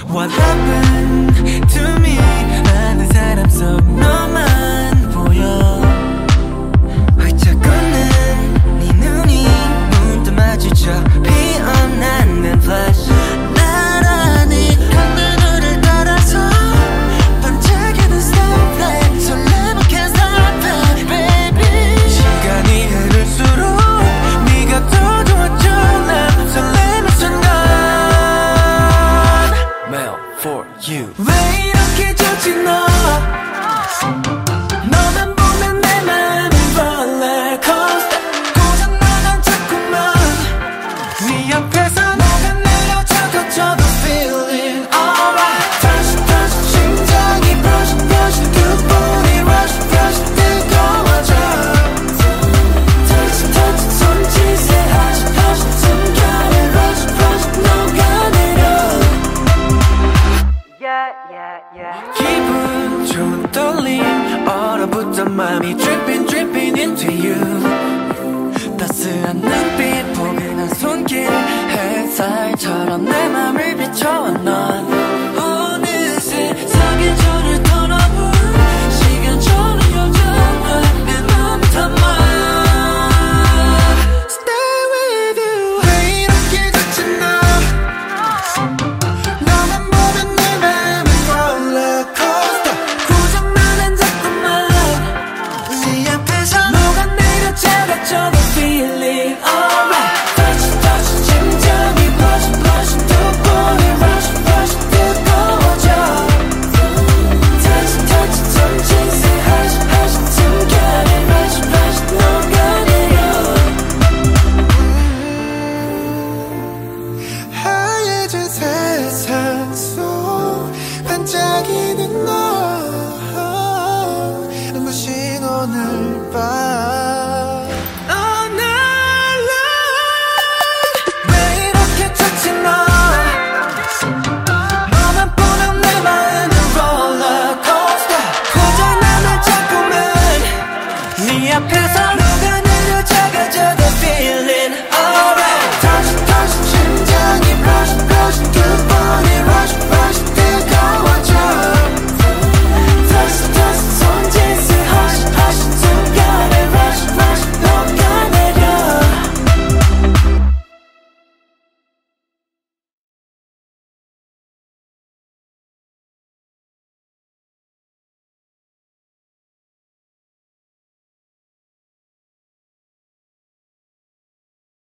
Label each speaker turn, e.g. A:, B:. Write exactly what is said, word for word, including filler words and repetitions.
A: What happened to me 많은 사람 속 너만 보여 활짝 웃는 네 눈이 문득 마주쳐 피어나는 flash 나란히 한눈을 따라서 반짝이는 starlight 설레는 can't stop it baby 시간이 흐를수록 네가 더 좋아져 난 설레는 순간 Mail for you 왜 이렇게 좋지 너 너만 보면 내 맘이 rollercoaster 고장나면 자꾸만 네 옆에서 녹아내려 적어져도 feeling alright touch touch 심장이 brush brush 두 번이 rush rush 뜨거워져 touch touch 손짓에 hush hush 숨결에 rush rush 녹아내려 yeah yeah yeah 기분 좋은 떨림 얼어붙던 맘이 dripping dripping into you 따스한 눈빛 포근한 손길 햇살처럼 내 맘을 비춰와 넌 어느새 사계절을 떠나본 시간처럼 여전한 내 맘 담아 Stay with you 왜 이렇게 좋지 너 너만 보면 내 맘은 rollercoaster 고장나는 자꾸만 네 앞에서 녹아내려 작아져도 feeling alright touch touch 심장이 blush blush 두 번이 rush rush 뜨거워져 touch touch 손짓에 hush hush 숨결에 rush rush 녹아내려 하얘진 세상 속 반짝이는 너 눈부신 오늘 밤 Oh night long 왜 이렇게 좋지 너 너만 보면 내 마음은 rollercoaster 고장나면 자꾸만 네 앞에서 녹아내려 작아져도 feeling alright touch touch 심장이 rush rush 두 번이 rush rush